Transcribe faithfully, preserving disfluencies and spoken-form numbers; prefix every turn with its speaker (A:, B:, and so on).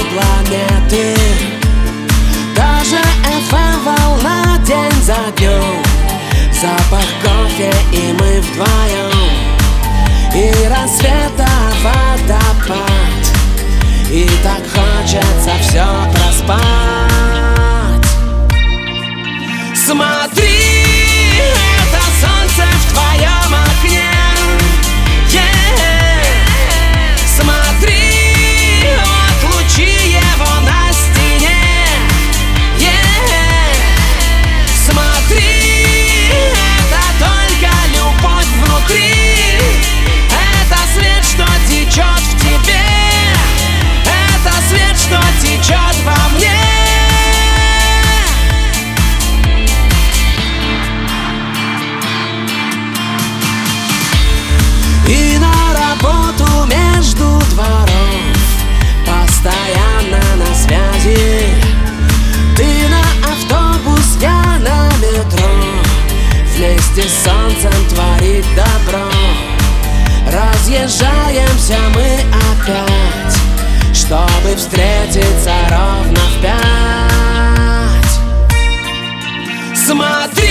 A: планеты. Даже эф эм-волна день за днем, запах кофе и мы вдвоем, и рассвета водопад, и так хочется все проспать. Смотри, это солнце в твоем окне. Yeah. Смотри, вот лучи его на стене. Yeah. Смотри, это только любовь внутри. Это свет, что течет в тебе. Это свет, что течет во мне. И на работу между дворов, постоянно на связи. Ты на автобус, я на метро, вместе с солнцем творить добро. Разъезжаемся мы опять, чтобы встретиться ровно в пять. Смотри,